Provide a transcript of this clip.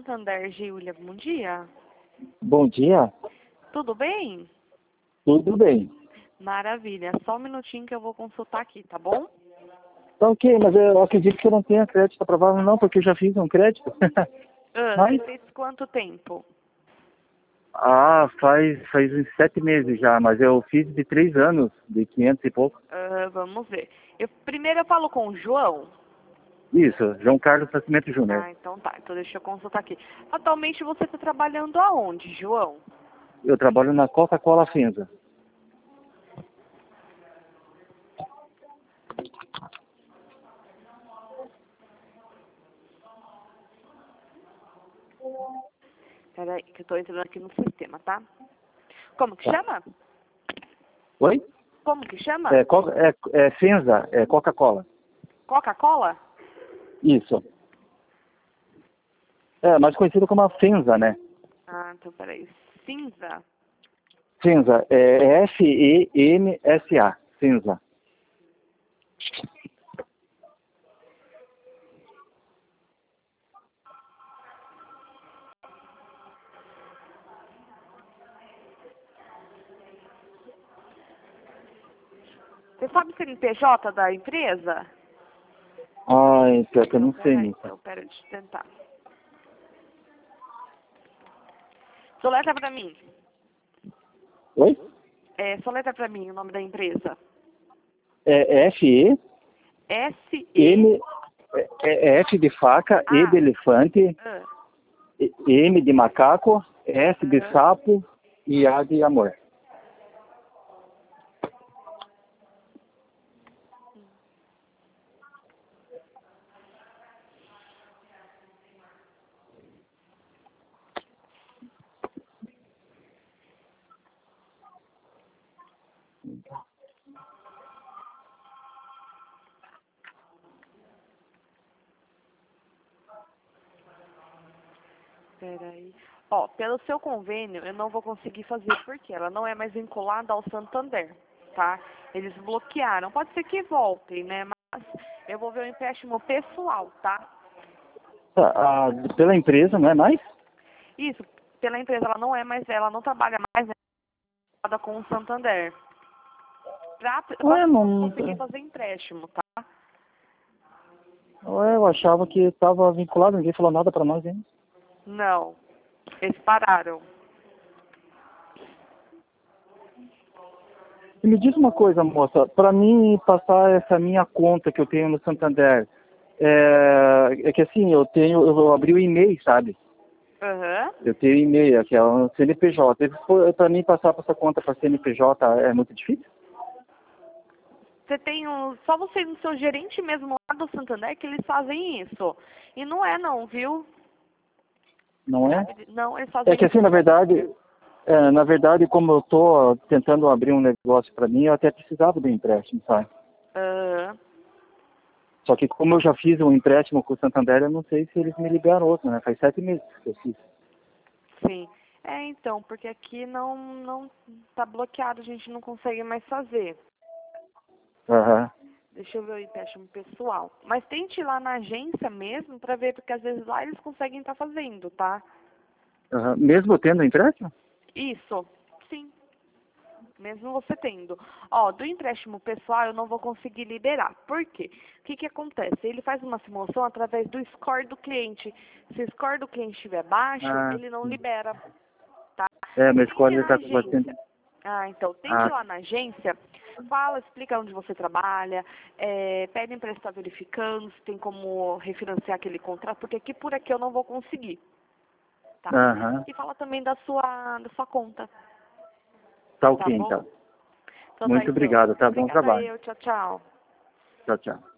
Santander, Giulia, bom dia. Bom dia, Tudo bem? tudo bem. Maravilha, só um minutinho que eu vou consultar aqui, tá bom? Tá ok, mas eu acredito que eu não tenha crédito aprovado não, porque eu já fiz um crédito. Você Mas, fez quanto tempo? faz uns 7 meses já, mas eu fiz de 3 anos, de 500 e pouco. Vamos ver. Primeiro eu falo com o João. Isso, João Carlos Nascimento Júnior. Ah, então tá. Então deixa eu consultar aqui. Atualmente você está trabalhando aonde, João? Eu trabalho na Coca-Cola Finza. Peraí, que eu tô entrando aqui no sistema, tá? Como que chama? Oi? Como que chama? É Finza, é Coca-Cola. Coca-Cola? Isso. É, mais conhecido como a Finza, né? Ah, então peraí. Cinza? Finza, é F-E-N-S-A, Finza. Você sabe o CNPJ da empresa? Ai, pior que eu não sei, Peraí, Nita. então, pera, deixa eu tentar. Soleta pra mim. Oi? Soleta pra mim o nome da empresa. É F-E... S-E... M é F de faca, E Ah, de elefante, ah, M de macaco, S de aham. sapo e A de amor. Peraí. Ó, pelo seu convênio, eu não vou conseguir fazer porque ela não é mais vinculada ao Santander, tá? Eles bloquearam. Pode ser que voltem, né? Mas eu vou ver o empréstimo pessoal, tá? Pela empresa, não é mais? Isso, pela empresa, ela não trabalha mais, né, com o Santander. Ué, Pode não, conseguir fazer empréstimo, tá? ué, eu achava que estava vinculado, ninguém falou nada para nós, hein? Não, eles pararam. E me diz uma coisa, moça, para mim passar essa minha conta que eu tenho no Santander, é que assim, eu abri o e-mail, sabe? Aham. Eu tenho e-mail, que é o CNPJ. Para mim passar para essa conta para CNPJ é muito difícil? Você tem só você no seu gerente mesmo lá do Santander que eles fazem isso. E não é não, viu? Não é? Não, eles É fazem que assim, isso. na verdade, como eu estou tentando abrir um negócio para mim, eu até precisava do empréstimo, sabe? Aham. Só que como eu já fiz um empréstimo com o Santander, eu não sei se eles me liberam outro, né? Faz 7 meses que eu fiz. Sim. Então, porque aqui não tá bloqueado, a gente não consegue mais fazer. Aham. Deixa eu ver o empréstimo pessoal. Mas tente ir lá na agência mesmo pra ver, porque às vezes lá eles conseguem estar fazendo, tá? Aham. Mesmo tendo empréstimo? Isso. Sim. Mesmo você tendo. Ó, do empréstimo pessoal eu não vou conseguir liberar. Por quê? O que que acontece? Ele faz uma simulação através do score do cliente. Se o score do cliente estiver baixo, Ah, ele não sim. libera, tá? Meu Tente score ir ele na tá com bastante... agência. Ah, então, tente ir Ah, lá na agência, fala, explica onde você trabalha, pede para ele estar verificando se tem como refinanciar aquele contrato, porque aqui por aqui eu não vou conseguir, tá? aham. E fala também da sua conta, Tá tá ok, bom? então. Então tá, Muito então. obrigado, tá? Bom Obrigada trabalho. eu, tchau, tchau. Tchau, tchau.